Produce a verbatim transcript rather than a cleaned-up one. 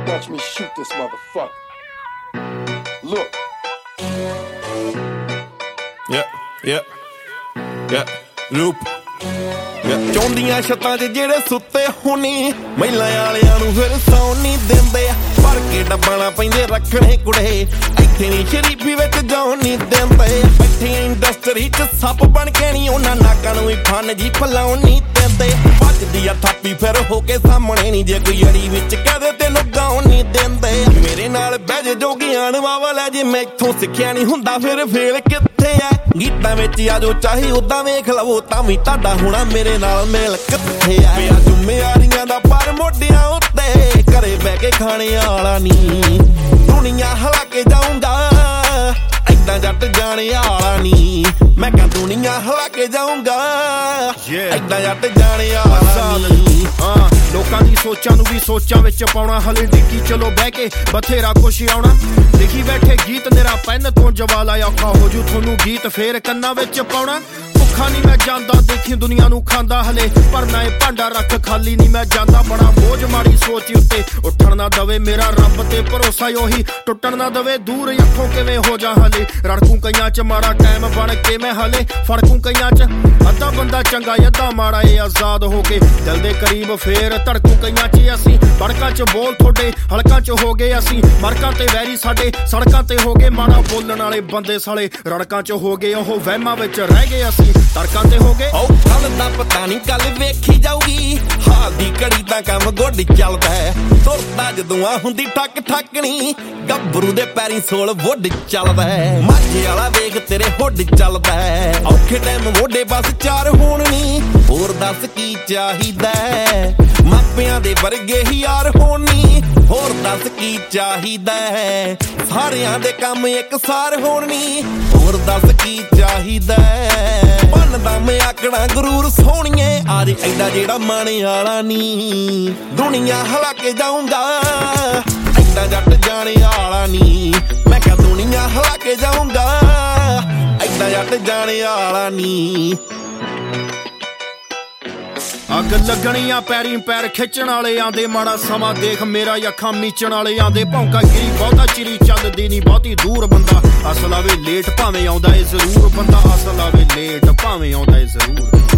Watch me shoot this motherfucker. Look. Yeah, yeah, yeah, loop. ਚੌਂਦੀਆਂ ਛੱਤਾਂ 'ਚ ਜਿਹੜੇ ਸੁੱਤੇ ਹੋਣੀ ਮਹਿਲਾਂ ਵਾਲਿਆਂ ਨੂੰ ਫਿਰ ਸੌਣ ਨਹੀਂ ਦਿੰਦੇ ਭਰ ਕੇ ਡੱਬਾਂ ਪੈਂਦੇ ਰੱਖਣੇ ਕੁੜੇ ਇੱਥੇ ਨਹੀਂ ਸ਼ਰੀਫੀ ਵਿੱਚ ਜਾਣ ਨਹੀਂ ਦਿੰਦੇ ਬੈਠੇ ਇੰਡਸਟਰੀ 'ਚ ਸੱਪ ਬਣ ਕੇ ਨਹੀਂ ਉਹਨਾਂ ਨਾਕਾਂ ਨੂੰ ਵੀ ਫਨ ਜੀ ਫਲਾਉਣ ਨਹੀਂ ਦਿੰਦੇ ਵੱਜਦੀ ਆ ਥਾਪੀ ਫਿਰ ਹੋ ਕੇ ਸਾਹਮਣੇ ਨਹੀਂ ਜੇ ਕੋਈ ਅੜੀ ਵਿੱਚ ਕਹਦੇ ਤੈਨੂੰ ਗਾਉਣ ਨਹੀਂ ਦਿੰਦੇ ਮੇਰੇ ਨਾਲ ਬਹਿ ਜੇ ਜੋ ਗਿਆਨ ਵਾਵਾ ਲੈ ਜੇ ਮੈਥੋਂ ਸਿੱਖਿਆ ਨਹੀਂ ਹੁੰਦਾ ਫਿਰ ਫੇਲ ਕਿੱਥੇ ਆ ਗੀਤਾਂ ਵਿੱਚ ਆ ਜੋ ਚਾਹੇ ਉਦਾਂ ਵੇਖ ਲਵੋ ਤਾਂ ਵੀ ਤੁਹਾਡਾ ਹੋਣਾ ਮੇਰੇ ਨਾਲ ਮੇਲ ਕਿੱਥੇ ਆ ਪਿਆ ਜ਼ਿੰਮੇਵਾਰੀਆਂ ਦਾ ਪਰ ਮੋਢਿਆਂ ਉੱਤੇ ਘਰੇ ਬਹਿ ਕੇ ਖਾਣੇ ਵਾਲਾ ਨੀ ਦੁਨੀਆ ਹਿਲਾ ਕੇ ਜਾਊਂਗਾ ਏਦਾਂ ਜੱਟ ਜਾਣੇ ਵਾਲਾ ਨੀ ਮੈਂ ਕਿਹਾ ਦੁਨੀਆ ਹਿਲਾ ਕੇ ਜਾਊਂਗਾ ਏਦਾਂ ਜੱਟ ਜਾਣੇ ਵਾਲਾ ਨੀ ਹਾਂ ਲੋਕਾਂ ਦੀ ਸੋਚਾਂ ਨੂੰ ਵੀ ਸੋਚਾਂ ਵਿੱਚ ਪਾਉਣਾ ਹਲੇ ਡਿੱਕੀ ਚਲੋ ਬਹਿ ਕੇ ਬਥੇਰਾ ਕੁਛ ਆਉਣਾ ਲਿਖੀ ਬੈਠੇ ਗੀਤ ਮੇਰਾ ਪੈਨ ਤੋਂ ਜਵਾਲਾ ਔਖਾ ਹੋ ਜੂ ਤੁਹਾਨੂੰ ਗੀਤ ਫੇਰ ਕੰਨਾਂ ਵਿੱਚ ਪਾਉਣਾ ਭੁੱਖਾ ਨਹੀਂ ਮੈਂ ਜਾਂਦਾ ਦੇਖੀ ਦੁਨੀਆ ਨੂੰ ਖਾਂਦਾ ਹਲੇ ਪਰ ਨਾ ਇਹ ਭਾਂਡਾ ਰੱਖ ਖਾਲੀ ਨਹੀਂ ਮੈਂ ਜਾਂਦਾ ਬੜਾ ਬੋਝ ਮਾੜੀ ਸੋਚ ਉੱਤੇ ਉੱਠਣ ਨਾ ਦਵੇ ਮੇਰਾ ਰੱਬ ਤੇ ਭਰੋਸਾ ਉਹੀ ਟੁੱਟਣ ਨਾ ਦਵੇ ਦੂਰ ਅੱਖੋਂ ਕਿਵੇਂ ਹੋ ਜਾ ਹਲੇ ਰੜਕੂ ਕਈਆਂ ਚ ਮਾੜਾ ਟਾਈਮ ਬਣ ਕੇ ਮੈਂ ਹਲੇ ਫੜਕੂ ਕਈਆਂ ਚ ਅੱਧਾ ਬੰਦਾ ਚੰਗਾ ਅੱਧਾ ਮਾੜਾ ਏ ਆਜ਼ਾਦ ਹੋ ਕੇ ਦਿਲ ਦੇ ਕਰੀਬ ਫੇਰ ਧੜਕੂ ਕਈਆਂ ਚ ਅਸੀਂ ਬੜਕਾਂ ਚ ਬੋਲ ਤੁਹਾਡੇ ਹਲਕਾਂ ਚ ਹੋ ਗਏ ਅਸੀਂ ਮਰਕਾਂ ਤੇ ਵੈਰੀ ਸਾਡੇ ਸੜਕਾਂ ਤੇ ਹੋ ਗਏ ਮਾੜਾ ਬੋਲਣ ਵਾਲੇ ਬੰਦੇ ਸਾਲੇ ਰੜਕਾਂ ਚ ਹੋ ਗਏ ਉਹ ਵਹਿਮਾਂ ਵਿੱਚ ਰਹਿ ਗਏ ਅਸੀਂ ਤੜਕਾਂ ਤੇ ਹੋ ਗਏ ਉਹ ਕੱਲ ਦਾ ਪਤਾ ਨਹੀਂ ਕੱਲ ਵੇਖੀ ਜਾਊਗੀ ਹਾਲ ਦੀ ਘੜੀ ਤਾਂ ਕੰਮ ਗੋਡੀ ਚੱਲਦਾ ਤੁਰਦਾ ਜਦੋਂ ਆ ਹੁੰਦੀ ਠੱਕ ਠੱਕਣੀ ਗੱਭਰੂ ਦੇ ਪੈਰੀਂ ਸੋਲ ਵੁੱਡ ਚੱਲਦਾ ਮਾਝੇ ਵਾਲਾ ਵੇਖ ਤੇਰੇ ਹੁੱਡ ਚੱਲਦਾ ਔਖੇ ਟਾਈਮ ਮੋਢੇ ਬਸ ਚਾਰ ਹੋਣ ਨੀ ਹੋਰ ਦੱਸ ਕੀ ਚਾਹੀਦਾ ਮਾਪਿਆਂ ਦੇ ਵਰਗੇ ਹੀ ਯਾਰ ਹੋਣ ਨੀ ਹੋਰ ਦੱਸ ਕੀ ਚਾਹੀਦਾ ਸਾਰਿਆਂ ਦੇ ਕੰਮ ਇੱਕਸਾਰ ਹੋਣ ਨੀ ਹੋਰ ਦੱਸ ਕੀ ਚਾਹੀਦਾ ਬਣਦਾ ਮੈਂ ਆਕੜਾ ਗਰੂਰ ਸੋਹਣੀਏ ਆ ਜੇ ਐਡਾ ਜਿਹੜਾ ਮਾਣੇ ਵਾਲਾ ਨੀ ਦੁਨੀਆ ਹਿਲਾ ਕੇ ਜਾਊਂਗਾ ਐਡਾ ਜੱਟ ਜਾਣੇ ਵਾਲਾ ਨੀ ਮੈਂ ਕਿਹਾ ਦੁਨੀਆ ਹਿਲਾ ਕੇ ਜਾਊਂਗਾ ਐਡਾ ਜੱਟ ਜਾਣੇ ਵਾਲਾ ਨੀ ਅੱਗ ਲੱਗਣੀਆਂ ਪੈਰੀਂ ਪੈਰ ਖਿੱਚਣ ਵਾਲੇ ਆਂਦੇ ਮਾੜਾ ਸਮਾਂ ਦੇਖ ਮੇਰਾ ਅੱਖਾਂ ਮੀਚਣ ਵਾਲੇ ਆਂਦੇ ਭੌਂਕਾ ਗਿਰੀ ਬਹੁਤਾ ਚਿਰੀ ਚੱਲਦੀ ਨਹੀਂ ਬਹੁਤੀ ਦੂਰ ਬੰਦਾ ਅਸਲ ਆਵੇ ਲੇਟ ਭਾਵੇਂ ਆਉਂਦਾ ਏ ਜ਼ਰੂਰ ਬੰਦਾ ਅਸਲ ਆਵੇ ਲੇਟ ਭਾਵੇਂ ਆਉਂਦਾ ਏ ਜ਼ਰੂਰ